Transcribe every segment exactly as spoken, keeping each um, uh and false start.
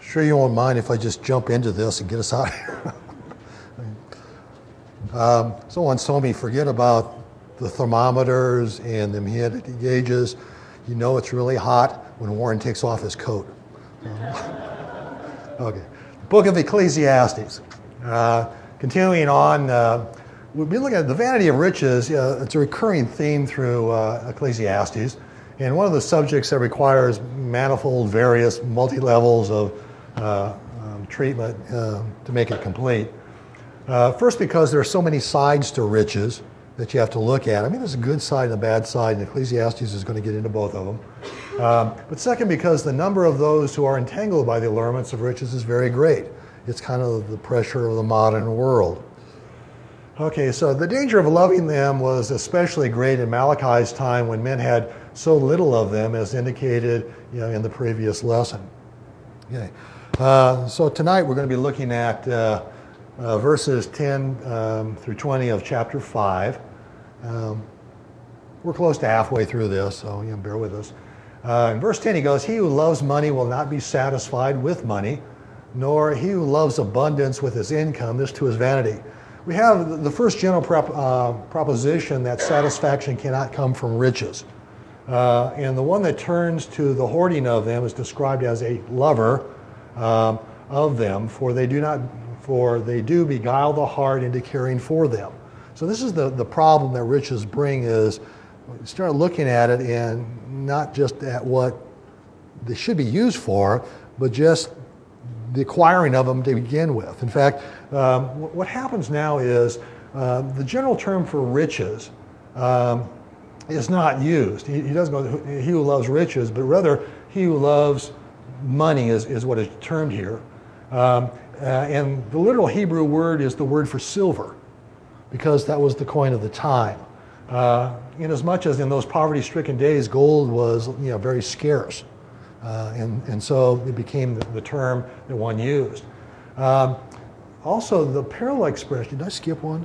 Sure you won't mind if I just jump into this and get us out of here. um, someone told me, forget about the thermometers and the humidity gauges. You know it's really hot when Warren takes off his coat. Okay. Book of Ecclesiastes. Uh, continuing on, uh, we'll be looking at the vanity of riches. Uh, it's a recurring theme through uh, Ecclesiastes. And one of the subjects that requires manifold, various, multi-levels of uh, um, treatment uh, to make it complete. Uh, first, because there are so many sides to riches that you have to look at. I mean, there's a good side and a bad side, and Ecclesiastes is going to get into both of them. Um, but second, because the number of those who are entangled by the allurements of riches is very great. It's kind of the pressure of the modern world. Okay, so the danger of loving them was especially great in Malachi's time when men had so little of them, as indicated, you know, in the previous lesson. Okay, uh, so tonight we're going to be looking at uh, uh, verses ten um, through twenty of chapter five. Um, we're close to halfway through this, so you know, bear with us. Uh, in verse ten, he goes, "He who loves money will not be satisfied with money, nor he who loves abundance with his income, this to his vanity." We have the first general prop, uh, proposition that satisfaction cannot come from riches. Uh, and the one that turns to the hoarding of them is described as a lover um, of them, for they do not, for they do beguile the heart into caring for them. So this is the, the problem that riches bring, is start looking at it and not just at what they should be used for, but just the acquiring of them to begin with. In fact, um, what happens now is uh, the general term for riches um, is not used. He, he doesn't go, he who loves riches, but rather he who loves money is, is what is termed here. Um, uh, and the literal Hebrew word is the word for silver, because that was the coin of the time. Uh, in as much as in those poverty-stricken days, gold was you know, very scarce. Uh, and, and so it became the, the term that one used. Um, also, the parallel expression, did I skip one?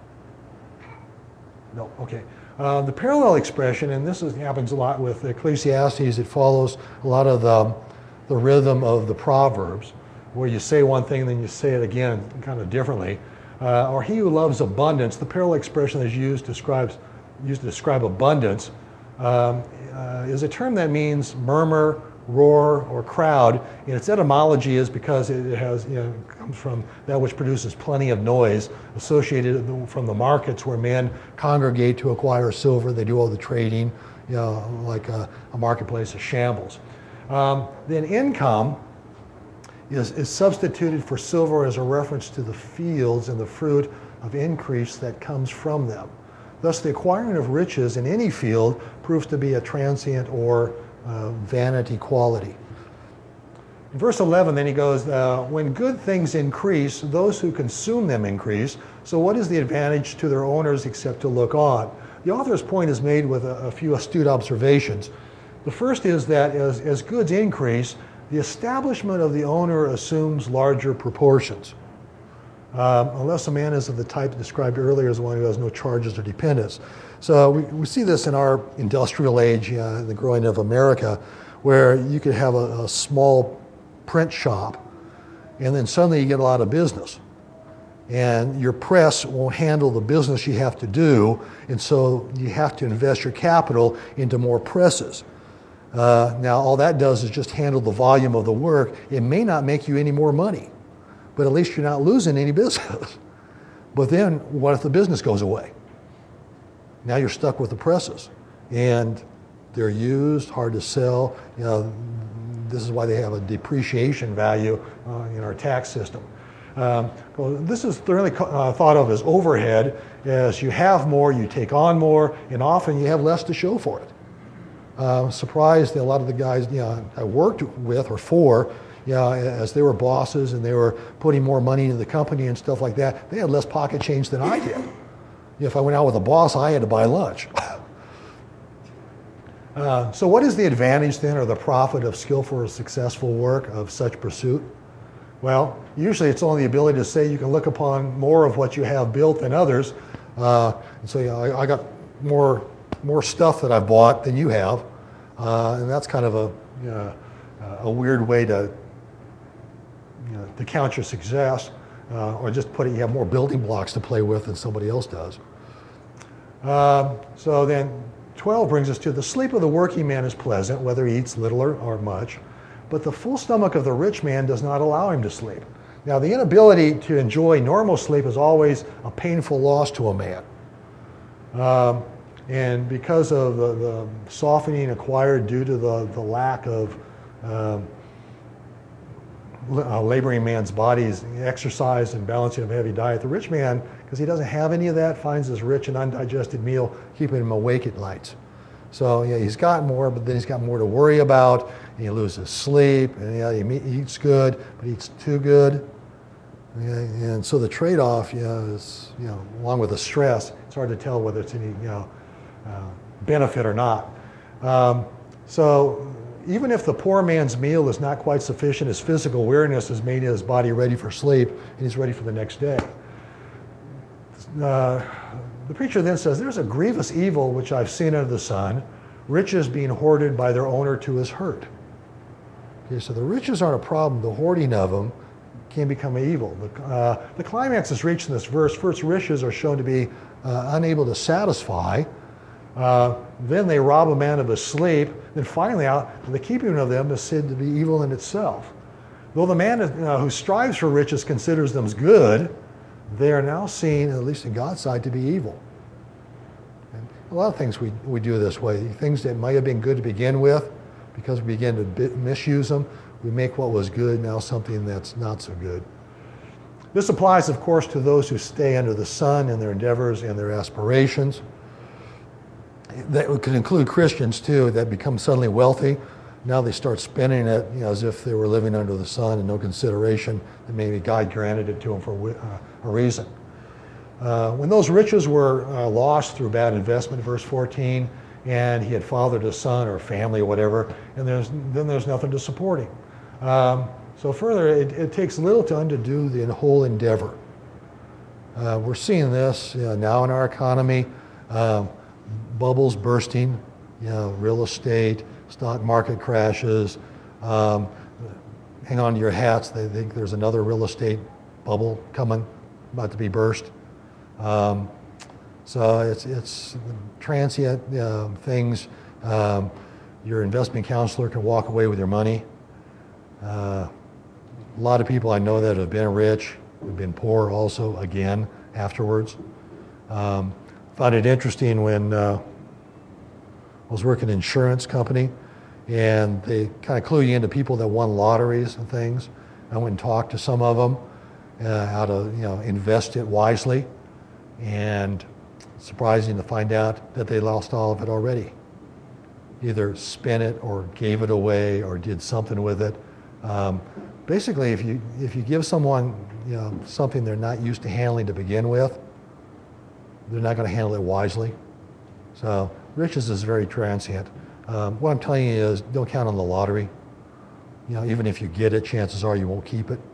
No, okay. Uh, the parallel expression, and this is, happens a lot with Ecclesiastes, it follows a lot of the, the rhythm of the Proverbs, where you say one thing and then you say it again kind of differently. Uh, or he who loves abundance, the parallel expression that is used, describes, used to describe abundance, um, uh, is a term that means murmur, roar, or crowd. And its etymology is because it has, you know, comes from that which produces plenty of noise, associated from the markets where men congregate to acquire silver. They do all the trading, you know, like a, a marketplace of shambles. Um, then income is, is substituted for silver as a reference to the fields and the fruit of increase that comes from them. Thus, the acquiring of riches in any field proves to be a transient or Uh, vanity quality. In verse eleven, then he goes, uh, when good things increase, those who consume them increase. So what is the advantage to their owners except to look on? The author's point is made with a, a few astute observations. The first is that as, as goods increase, the establishment of the owner assumes larger proportions. Um, unless a man is of the type described earlier as one who has no charges or dependents. So we, we see this in our industrial age, uh, the growing of America, where you could have a, a small print shop, and then suddenly you get a lot of business. And your press won't handle the business you have to do, and so you have to invest your capital into more presses. Uh, now, all that does is just handle the volume of the work. It may not make you any more money, but at least you're not losing any business. But then, what if the business goes away? Now you're stuck with the presses, and they're used, hard to sell. You know, this is why they have a depreciation value uh, in our tax system. Um, well, this is thoroughly uh, thought of as overhead. As you have more, you take on more, and often you have less to show for it. Uh, surprised that a lot of the guys you know, I worked with or for, you know, as they were bosses and they were putting more money into the company and stuff like that, they had less pocket change than I did. If I went out with a boss, I had to buy lunch. uh, so what is the advantage then, or the profit of skillful or successful work of such pursuit? Well, usually it's only the ability to say you can look upon more of what you have built than others. Uh, and so you know, I, I got more more stuff that I bought than you have. Uh, and that's kind of a, you know, a weird way to you know, to count your success, uh, or just put it, you have more building blocks to play with than somebody else does. Um, so then twelve brings us to the sleep of the working man is pleasant, whether he eats little or, or much, but the full stomach of the rich man does not allow him to sleep. Now, the inability to enjoy normal sleep is always a painful loss to a man. Um, and because of the, the softening acquired due to the, the lack of um, uh, laboring man's body's exercise and balancing of a heavy diet, the rich man, because he doesn't have any of that, finds this rich and undigested meal keeping him awake at night. So yeah, he's got more, but then he's got more to worry about, and he loses sleep, and yeah, he eats good, but he eats too good. Okay, and so the trade-off, you know, is, you know, along with the stress, it's hard to tell whether it's any, you know, uh, benefit or not. Um, so even if the poor man's meal is not quite sufficient, his physical weariness has made his body ready for sleep, and he's ready for the next day. Uh, the preacher then says, there's a grievous evil which I've seen under the sun, riches being hoarded by their owner to his hurt. Okay, so the riches aren't a problem, the hoarding of them can become evil. The, uh, the climax is reached in this verse. First, riches are shown to be uh, unable to satisfy. Uh, then they rob a man of his sleep. Then finally out, the keeping of them is said to be evil in itself. Though the man uh, who strives for riches considers them as good, they are now seen, at least in God's sight, to be evil. And a lot of things we, we do this way. Things that might have been good to begin with, because we begin to bit, misuse them, we make what was good now something that's not so good. This applies, of course, to those who stay under the sun in their endeavors and their aspirations. That could include Christians, too, that become suddenly wealthy. Now they start spending it, you know, as if they were living under the sun and no consideration that maybe God granted it to them for uh, a reason. Uh, when those riches were uh, lost through bad investment, verse fourteen, and he had fathered a son or family or whatever, and there's, then there's nothing to support him. Um, so further, it, it takes little to undo the whole endeavor. Uh, we're seeing this you know, now in our economy, um, bubbles bursting, you know, real estate, stock market crashes. Um, hang on to your hats, they think there's another real estate bubble coming, about to be burst. Um, so it's, it's transient uh, things. Um, your investment counselor can walk away with your money. Uh, a lot of people I know that have been rich, have been poor also again afterwards. Um, found it interesting when uh, I was working in an insurance company, and they kind of clue you into people that won lotteries and things. I went and talked to some of them uh, how to you know invest it wisely, and surprising to find out that they lost all of it already. Either spent it or gave it away or did something with it. Um, basically, if you if you give someone you know something they're not used to handling to begin with, they're not going to handle it wisely. So riches is very transient. Um, what I'm telling you is, don't count on the lottery. You know, even if you get it, chances are you won't keep it.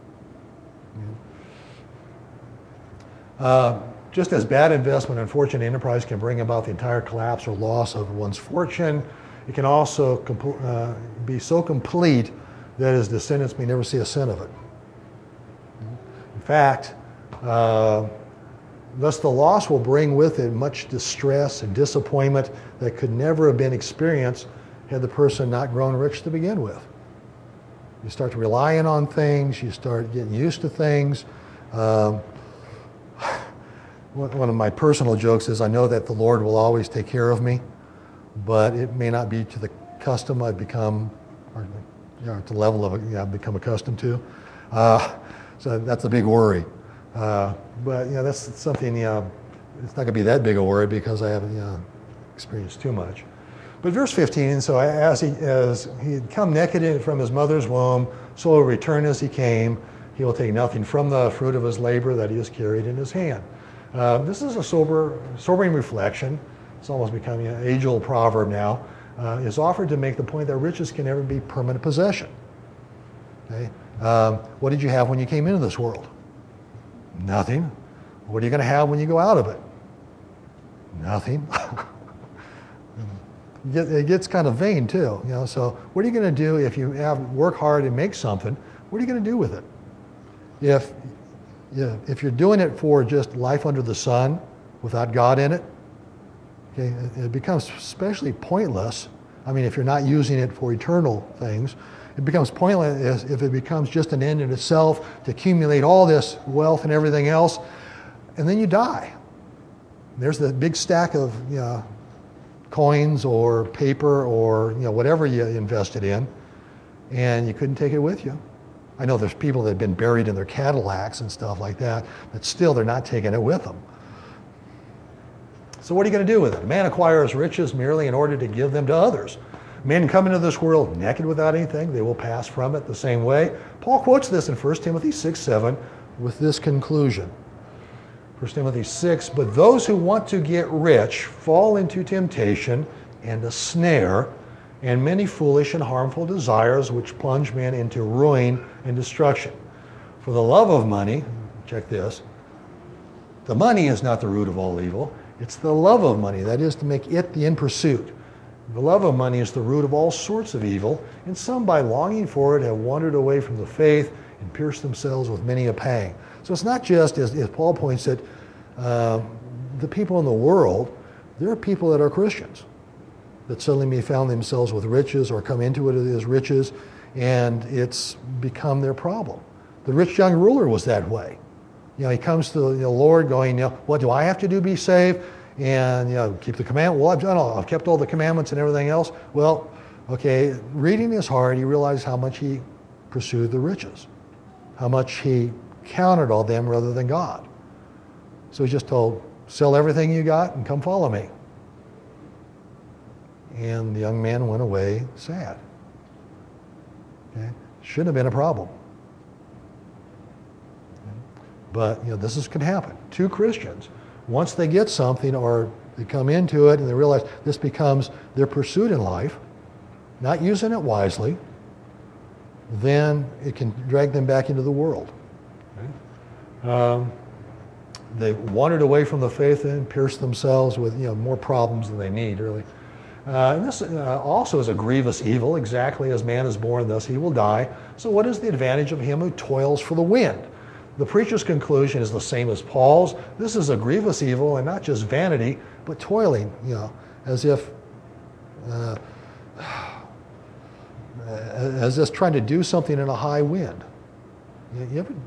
Yeah. Uh, just as bad investment and fortune enterprise can bring about the entire collapse or loss of one's fortune, it can also compl- uh, be so complete that his descendants may never see a cent of it. In fact, uh, thus the loss will bring with it much distress and disappointment that could never have been experienced had the person not grown rich to begin with. You start relying on things, you start getting used to things. Um, one of my personal jokes is I know that the Lord will always take care of me, but it may not be to the custom I've become, or you know, to the level of you know, I've become accustomed to. Uh, so that's a big worry. Uh, but you know, that's something, you know, it's not going to be that big a worry because I haven't you know, experienced too much. But verse fifteen, so as he, as he had come naked from his mother's womb, so will return as he came. He will take nothing from the fruit of his labor that he has carried in his hand. Uh, this is a sober, sobering reflection. It's almost becoming an age-old proverb now. Uh, is offered to make the point that riches can never be permanent possession. Okay? Um, what did you have when you came into this world? Nothing. What are you going to have when you go out of it? Nothing. It gets kind of vain too, you know. So what are you going to do if you have work hard and make something? What are you going to do with it? if, yeah, if you're doing it for just life under the sun without God in it, okay, it becomes especially pointless. I mean, if you're not using it for eternal things, it becomes pointless if it becomes just an end in itself to accumulate all this wealth and everything else, and then you die. There's the big stack of you know, coins or paper or you know, whatever you invested in, and you couldn't take it with you. I know there's people that have been buried in their Cadillacs and stuff like that, but still they're not taking it with them. So what are you going to do with it? A man acquires riches merely in order to give them to others. Men come into this world naked without anything. They will pass from it the same way. Paul quotes this in First Timothy six seven with this conclusion. First Timothy six, but those who want to get rich fall into temptation and a snare and many foolish and harmful desires which plunge men into ruin and destruction. For the love of money, check this, the money is not the root of all evil. It's the love of money, that is to make it the end pursuit. The love of money is the root of all sorts of evil, and some by longing for it have wandered away from the faith and pierced themselves with many a pang. So it's not just, as, as Paul points it, uh, the people in the world, there are people that are Christians that suddenly may found themselves with riches or come into it as riches, and it's become their problem. The rich young ruler was that way. You know, he comes to the Lord going, you know, what do I have to do to be saved? And, you know, keep the commandment. Well, I've done all, I've kept all the commandments and everything else. Well, okay, reading his heart, he realized how much he pursued the riches, how much he counted all them rather than God. So he's just told, sell everything you got and come follow me. And the young man went away sad. Okay? Shouldn't have been a problem. But you know, this is, can happen. Two Christians, once they get something or they come into it and they realize this becomes their pursuit in life, not using it wisely, then it can drag them back into the world. Okay. Um, they wandered away from the faith and pierced themselves with you know, more problems than they need, really. Uh, and this uh, also is a grievous evil, exactly as man is born, thus he will die. So what is the advantage of him who toils for the wind? The preacher's conclusion is the same as Paul's. This is a grievous evil, and not just vanity, but toiling, you know, as if, uh, as if trying to do something in a high wind. You, you ever,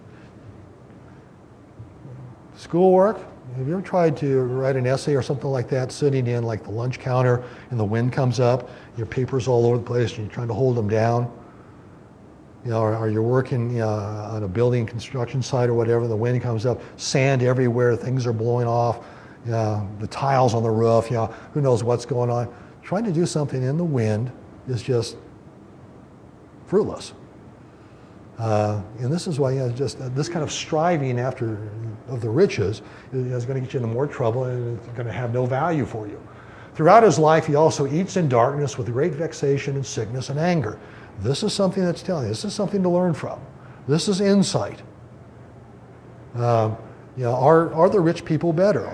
schoolwork? Have you ever tried to write an essay or something like that, sitting in like the lunch counter, and the wind comes up, your paper's all over the place, and you're trying to hold them down? You know, or, or you're working you know, on a building construction site or whatever, the wind comes up, sand everywhere, things are blowing off, you know, the tiles on the roof, you know, who knows what's going on. Trying to do something in the wind is just fruitless. Uh, and this is why you know, just uh, this kind of striving after of the riches is, is going to get you into more trouble, and it's going to have no value for you. Throughout his life, he also eats in darkness with great vexation and sickness and anger. This is something that's telling you. This is something to learn from. This is insight. Um, you know, are are the rich people better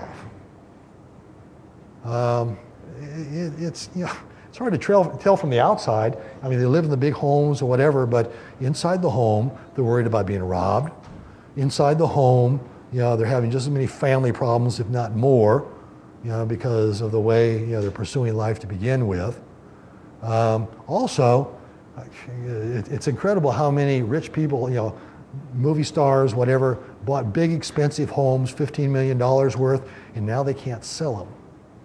off? Um, it, it's you know, it's hard to trail, tell from the outside. I mean, they live in the big homes or whatever, but inside the home, they're worried about being robbed. Inside the home, you know, they're having just as many family problems, if not more, you know, because of the way you know they're pursuing life to begin with. Um, also. It's incredible how many rich people, you know, movie stars, whatever, bought big expensive homes, fifteen million dollars worth, and now they can't sell them.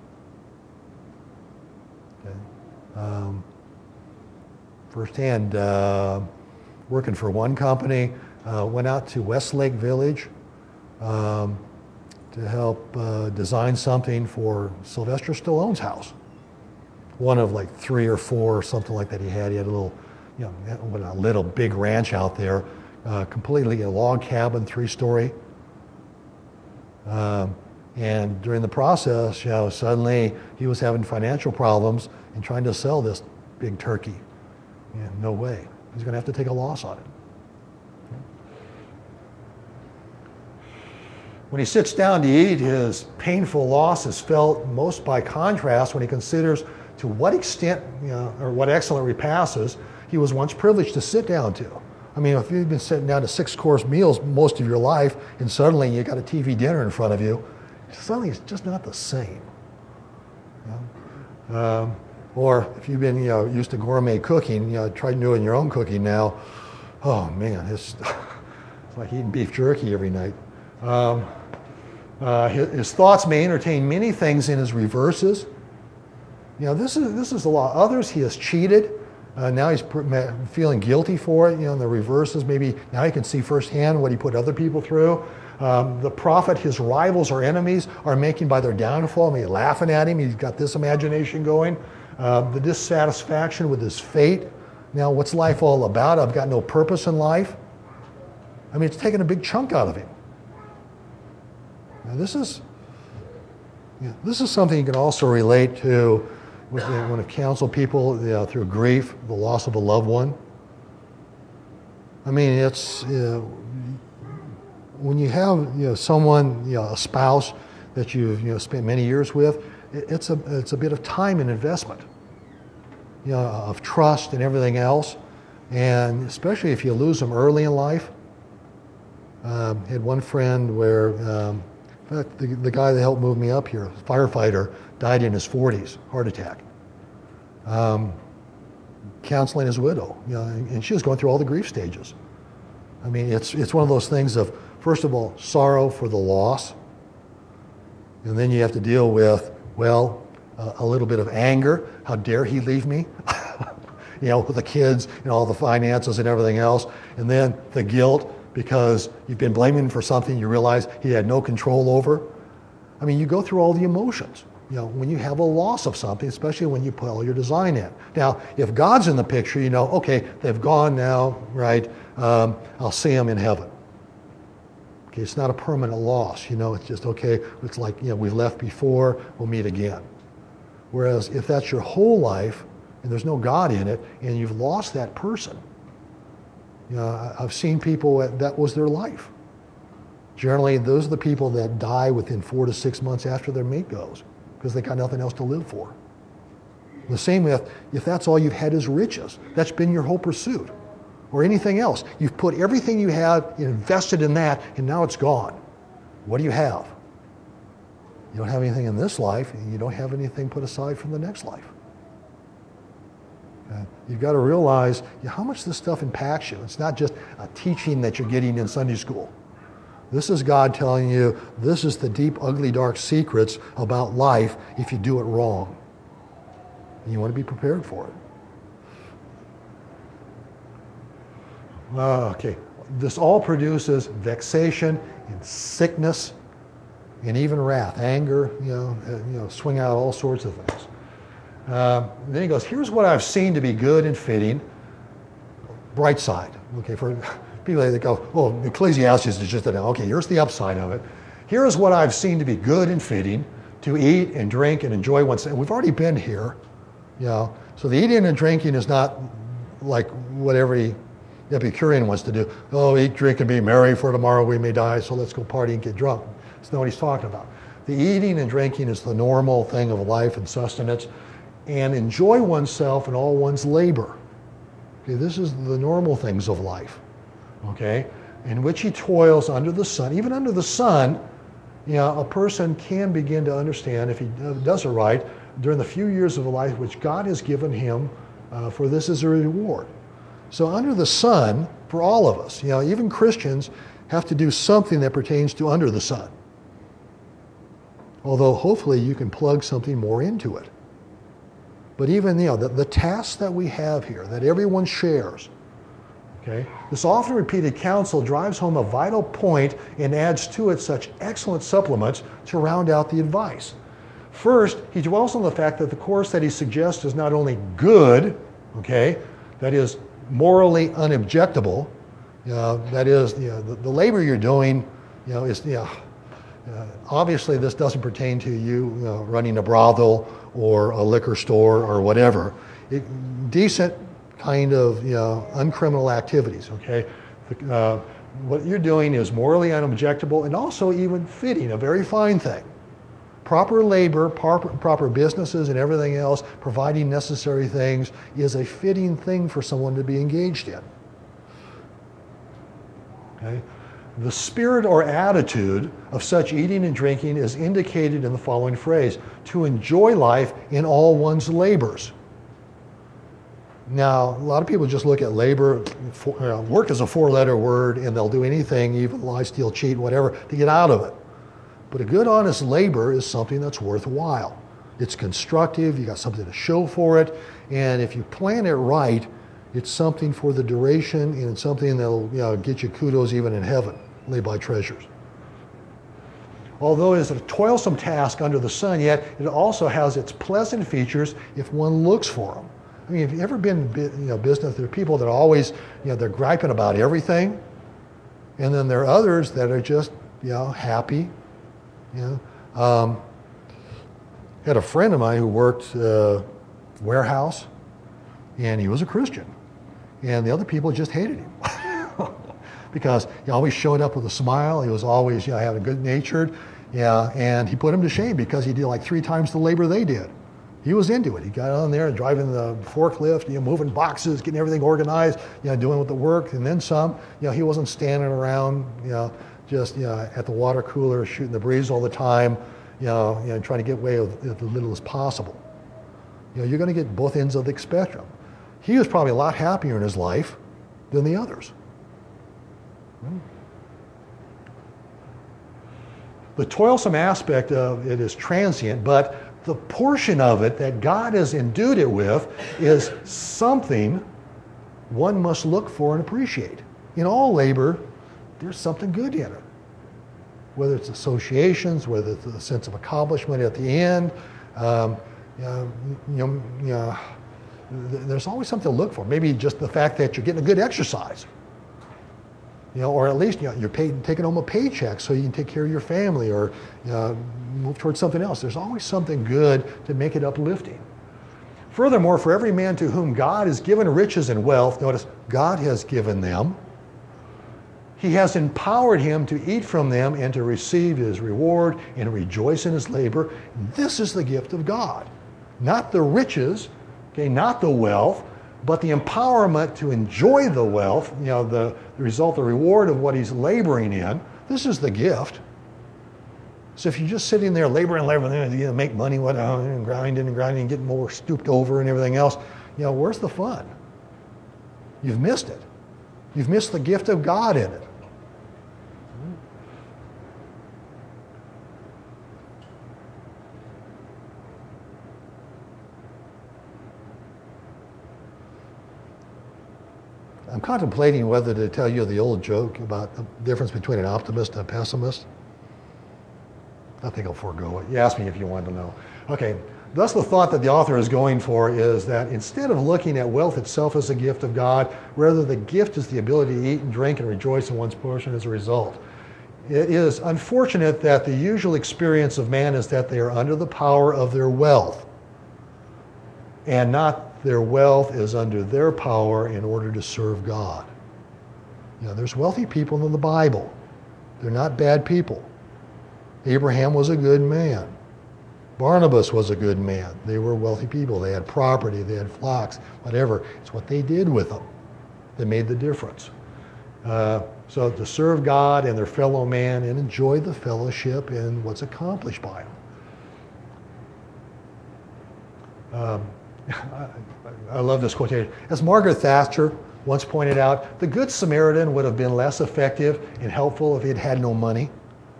Okay. Um, firsthand, uh, working for one company, uh, went out to Westlake Village um, to help uh, design something for Sylvester Stallone's house. One of like three or four or something like that he had. He had a little, you know, a little big ranch out there, uh, completely a log cabin, three-story. Um, and during the process, you know, suddenly he was having financial problems and trying to sell this big turkey. Yeah, no way. He's going to have to take a loss on it. When he sits down to eat, his painful loss is felt most by contrast when he considers to what extent, you know, or what excellent repasses he was once privileged to sit down to. I mean, if you've been sitting down to six-course meals most of your life, and suddenly you got a T V dinner in front of you, suddenly it's just not the same. You know? um, or if you've been, you know, used to gourmet cooking, you know, try doing your own cooking now. Oh man, it's, it's like eating beef jerky every night. Um, uh, his, his thoughts may entertain many things in his reverses. You know, this is this is a lot. Others he has cheated. Uh, now he's feeling guilty for it. You know, in the reverses, maybe now he can see firsthand what he put other people through. Um, the profit his rivals or enemies are making by their downfall, maybe laughing at him. He's got this imagination going. Uh, the dissatisfaction with his fate. Now, what's life all about? I've got no purpose in life. I mean, it's taken a big chunk out of him. Now, this is you know, this is something you can also relate to with, when I counsel people you know, through grief, the loss of a loved one. I mean, it's you know, when you have you know someone, you know, a spouse that you've you know spent many years with, it, it's a it's a bit of time and investment, you know, of trust and everything else, and especially if you lose them early in life. Um, had one friend where, um, in fact, the, the guy that helped move me up here, a firefighter, died in his forties, heart attack. Um, counseling his widow, you know, and, and she was going through all the grief stages. I mean, it's it's one of those things of, first of all, sorrow for the loss, and then you have to deal with, well, uh, a little bit of anger. How dare he leave me? You know, with the kids and all the finances and everything else, and then the guilt because you've been blaming him for something you realize he had no control over. I mean, you go through all the emotions, you know, when you have a loss of something, especially when you put all your design in. Now, if God's in the picture, you know, okay, they've gone now, right? Um, I'll see them in heaven. Okay, it's not a permanent loss, you know, it's just, okay, it's like, you know, we left before, we'll meet again. Whereas if that's your whole life and there's no God in it and you've lost that person, you know, I've seen people that, that was their life. Generally, those are the people that die within four to six months after their mate goes because they got nothing else to live for. The same with, if that's all you've had is riches, that's been your whole pursuit, or anything else. You've put everything you had, invested in that, and now it's gone. What do you have? You don't have anything in this life, and you don't have anything put aside from the next life. Okay? You've got to realize how much this stuff impacts you. It's not just a teaching that you're getting in Sunday school. This is God telling you, this is the deep, ugly, dark secrets about life if you do it wrong. And you want to be prepared for it. Uh, okay, this all produces vexation and sickness and even wrath, anger, you know, uh, you know, swing out all sorts of things. Uh, then he goes, here's what I've seen to be good and fitting, bright side. Okay, for people that go, oh, Ecclesiastes is just a, okay, here's the upside of it. Here's what I've seen to be good and fitting, to eat and drink and enjoy oneself. We've already been here, you know, so the eating and drinking is not like what every Epicurean wants to do. Oh, eat, drink, and be merry, for tomorrow we may die, so let's go party and get drunk. That's not what he's talking about. The eating and drinking is the normal thing of life and sustenance, and enjoy oneself and all one's labor. Okay, this is the normal things of life, okay, in which he toils under the sun. Even under the sun, you know, a person can begin to understand, if he does it right, during the few years of life which God has given him, uh, for this is a reward. So under the sun, for all of us, you know, even Christians have to do something that pertains to under the sun. Although hopefully you can plug something more into it. But even, you know, the, the tasks that we have here, that everyone shares, okay, this often repeated counsel drives home a vital point and adds to it such excellent supplements to round out the advice. First, he dwells on the fact that the course that he suggests is not only good, okay, that is morally unobjectable, you know, that is, you know, the, the labor you're doing, you know, is, you know, uh, obviously this doesn't pertain to you, you know, running a brothel or a liquor store or whatever. It, decent kind of, you know, uncriminal activities, okay? Uh, what you're doing is morally unobjectable and also even fitting, a very fine thing. Proper labor, proper, proper businesses and everything else, providing necessary things is a fitting thing for someone to be engaged in. Okay? The spirit or attitude of such eating and drinking is indicated in the following phrase: to enjoy life in all one's labors. Now, a lot of people just look at labor, for, uh, work is a four-letter word, and they'll do anything, even lie, steal, cheat, whatever, to get out of it. But a good, honest labor is something that's worthwhile. It's constructive, you got something to show for it, and if you plan it right, it's something for the duration, and it's something that'll, you know, get you kudos even in heaven, lay by treasures. Although it is a toilsome task under the sun, yet it also has its pleasant features if one looks for them. I mean, have you ever been in you know, business? There are people that are always, you know, they're griping about everything, and then there are others that are just, you know, happy. You know, um, had a friend of mine who worked uh, warehouse, and he was a Christian, and the other people just hated him because he always showed up with a smile. He was always, you know, having good natured, yeah, and he put them to shame because he did like three times the labor they did. He was into it. He got on there and driving the forklift, you know, moving boxes, getting everything organized, you know, doing with the work, and then some. You know, he wasn't standing around, you know, just, you know, at the water cooler shooting the breeze all the time, you know, you know, trying to get away with as little as possible. You know, you're going to get both ends of the spectrum. He was probably a lot happier in his life than the others. Hmm. The toilsome aspect of it is transient, but the portion of it that God has endued it with is something one must look for and appreciate. In all labor, there's something good in it. Whether it's associations, whether it's a sense of accomplishment at the end, um, you know, you know, you know, there's always something to look for. Maybe just the fact that you're getting a good exercise. You know, or at least, you know, you're paid, taking home a paycheck so you can take care of your family, or, you know, move towards something else. There's always something good to make it uplifting. Furthermore, for every man to whom God has given riches and wealth, notice, God has given them, He has empowered him to eat from them and to receive his reward and rejoice in his labor. This is the gift of God. Not the riches, okay, not the wealth, but the empowerment to enjoy the wealth, you know, the, the result, the reward of what he's laboring in. This is the gift. So if you're just sitting there laboring, laboring, you know, make money, what, uh, and grinding and grinding, and getting more stooped over and everything else, you know, where's the fun? You've missed it. You've missed the gift of God in it. I'm contemplating whether to tell you the old joke about the difference between an optimist and a pessimist. I think I'll forego it. You asked me if you wanted to know. Okay, thus the thought that the author is going for is that instead of looking at wealth itself as a gift of God, rather the gift is the ability to eat and drink and rejoice in one's portion as a result. It is unfortunate that the usual experience of man is that they are under the power of their wealth, and not their wealth is under their power in order to serve God. You know, there's wealthy people in the Bible. They're not bad people. Abraham was a good man. Barnabas was a good man. They were wealthy people. They had property, they had flocks, whatever. It's what they did with them that made the difference. Uh, so to serve God and their fellow man and enjoy the fellowship and what's accomplished by them. Um, I, I love this quotation. As Margaret Thatcher once pointed out, the Good Samaritan would have been less effective and helpful if he had had no money.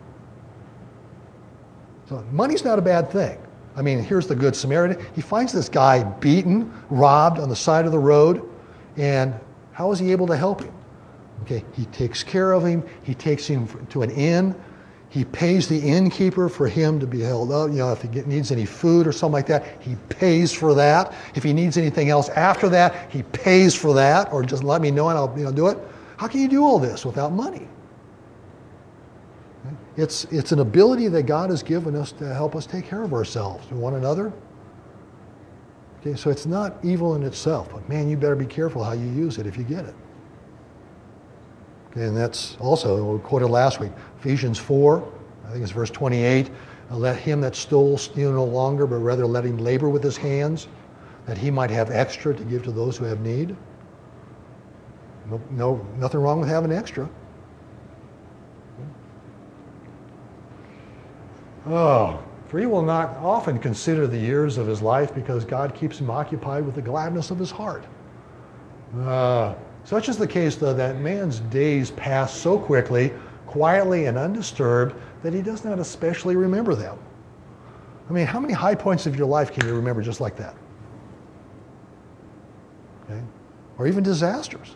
So money's not a bad thing. I mean, here's the Good Samaritan. He finds this guy beaten, robbed on the side of the road, and how is he able to help him? Okay, he takes care of him. He takes him to an inn. He pays the innkeeper for him to be held up. You know, if he get, needs any food or something like that, he pays for that. If he needs anything else after that, he pays for that, or just let me know and I'll, you know, do it. How can you do all this without money? It's, it's an ability that God has given us to help us take care of ourselves and one another. Okay, so it's not evil in itself, but man, you better be careful how you use it if you get it. Okay, and that's also, we quoted last week, Ephesians four, I think it's verse twenty-eight, let him that stole steal no longer, but rather let him labor with his hands, that he might have extra to give to those who have need. No, no, nothing wrong with having extra. Oh, for he will not often consider the years of his life because God keeps him occupied with the gladness of his heart. Uh, such is the case, though, that man's days pass so quickly, quietly and undisturbed, that he does not especially remember them. I mean, how many high points of your life can you remember just like that? Okay? Or even disasters.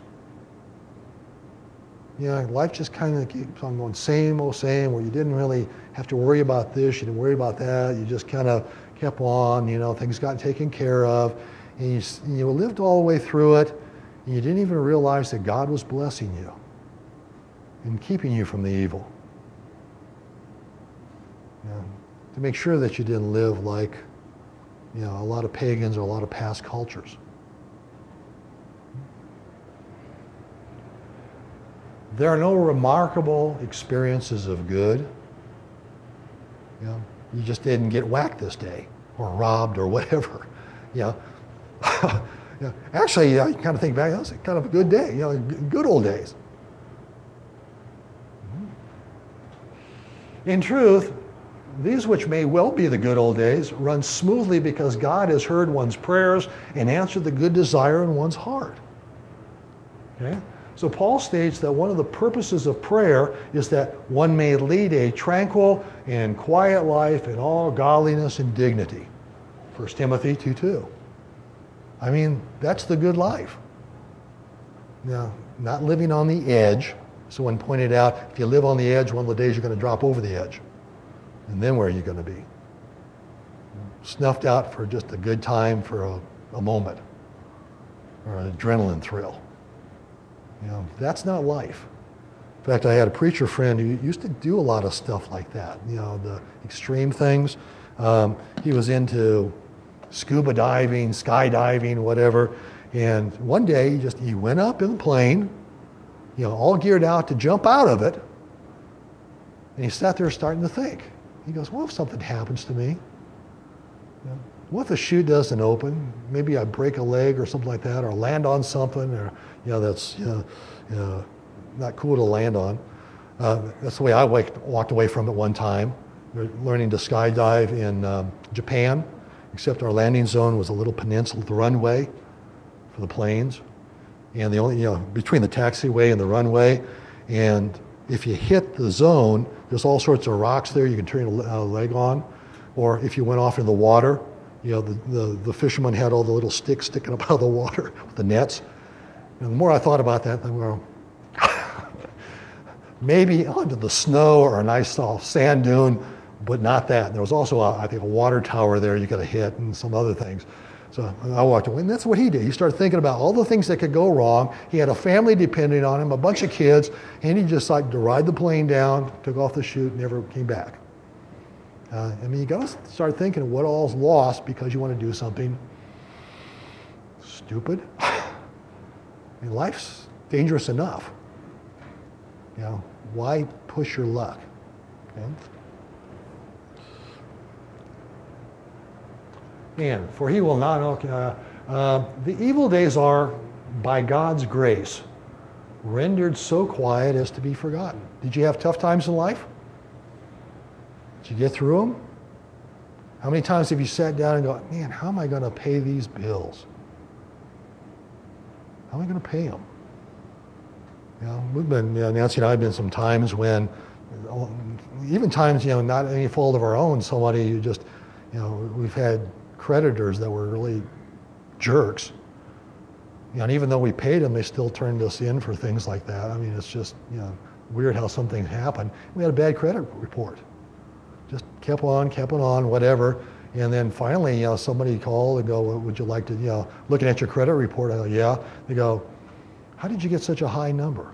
You know, life just kind of keeps on going same old same, where you didn't really have to worry about this, you didn't worry about that, you just kind of kept on, you know, things got taken care of, and you, you lived all the way through it, and you didn't even realize that God was blessing you and keeping you from the evil. You know, to make sure that you didn't live like, you know, a lot of pagans or a lot of past cultures. There are no remarkable experiences of good. You know, you just didn't get whacked this day or robbed or whatever. You know, you know, actually, I kind of think back, that was kind of a good day. You know, good old days. In truth, these which may well be the good old days run smoothly because God has heard one's prayers and answered the good desire in one's heart. Okay? So Paul states that one of the purposes of prayer is that one may lead a tranquil and quiet life in all godliness and dignity. First Timothy two two. I mean, that's the good life. Now, not living on the edge. Someone pointed out, if you live on the edge, one of the days you're going to drop over the edge. And then where are you going to be? Snuffed out for just a good time for a, a moment. Or an adrenaline thrill. You know, that's not life. In fact, I had a preacher friend who used to do a lot of stuff like that. You know, the extreme things. Um, he was into scuba diving, skydiving, whatever. And one day, he just he went up in the plane, you know, all geared out to jump out of it. And he sat there starting to think. He goes, well, if something happens to me, you know, what if the chute doesn't open? Maybe I break a leg or something like that, or land on something, or, you know, that's, you know, you know, not cool to land on. Uh, that's the way I walked away from it one time. We were learning to skydive in um, Japan, except our landing zone was a little peninsula, the runway for the planes. And the only, you know, between the taxiway and the runway, and if you hit the zone, there's all sorts of rocks there you can turn a leg on. Or if you went off in the water, you know, the, the, the fishermen had all the little sticks sticking up out of the water with the nets. And the more I thought about that, I go, maybe onto the snow or a nice soft sand dune, but not that. There was also, a, I think, a water tower there you could have hit and some other things. So I walked away, and that's what he did. He started thinking about all the things that could go wrong. He had a family depending on him, a bunch of kids, and he just like to ride the plane down, took off the chute, never came back. Uh, I mean, you got to start thinking of what all's lost because you want to do something stupid. I mean, life's dangerous enough. You know, why push your luck? Okay? And for he will not, uh, uh, the evil days are, by God's grace, rendered so quiet as to be forgotten. Did you have tough times in life? Did you get through them? How many times have you sat down and go, man, how am I going to pay these bills? How am I going to pay them? You know, we've been, you know, Nancy and I have been some times when, even times, you know, not any fault of our own, somebody you just, you know, we've had creditors that were really jerks. You know, and even though we paid them, they still turned us in for things like that. I mean, it's just, you know, weird how something happened. We had a bad credit report. Just kept on, kept on, whatever. And then finally, you know, somebody called and go, well, would you like to, you know, looking at your credit report? I go, yeah. They go, how did you get such a high number?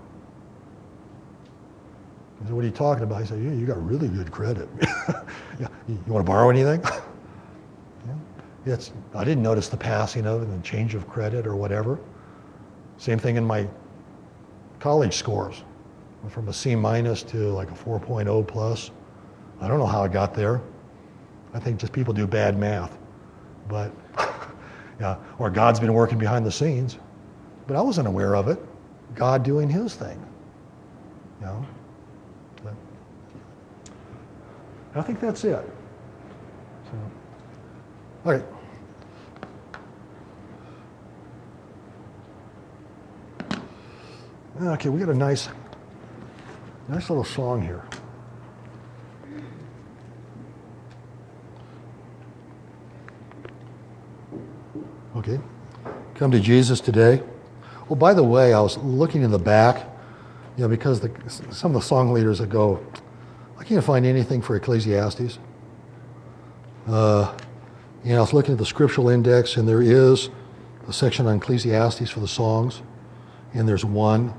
I said, what are you talking about? I said, yeah, you got really good credit. Yeah, you want to borrow anything? Yeah. It's, I didn't notice the passing of it and the change of credit or whatever. Same thing in my college scores. Went from a C minus to like a four point oh plus. I don't know how I got there. I think just people do bad math. But, yeah, or God's been working behind the scenes. But I wasn't aware of it. God doing his thing. You know? But, I think that's it. So, all right. Okay, we got a nice, nice little song here. Okay, come to Jesus today. Well, by the way, I was looking in the back, you know, because the, some of the song leaders that go, I can't find anything for Ecclesiastes. Uh, you know, I was looking at the scriptural index, and there is a section on Ecclesiastes for the songs, and there's one.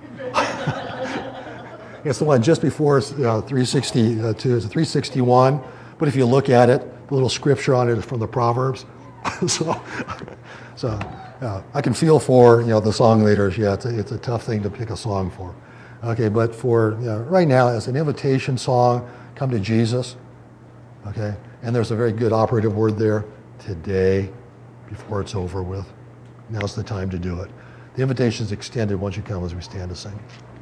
It's the one just before uh, three sixty-two. It's a three sixty-one, but if you look at it, the little scripture on it is from the Proverbs. so, so uh, I can feel for, you know, the song leaders. Yeah, it's a, it's a tough thing to pick a song for. Okay, but for, you know, right now, as an invitation song, come to Jesus. Okay, and there's a very good operative word there, today, before it's over with. Now's the time to do it. The invitation is extended once you come as we stand to sing.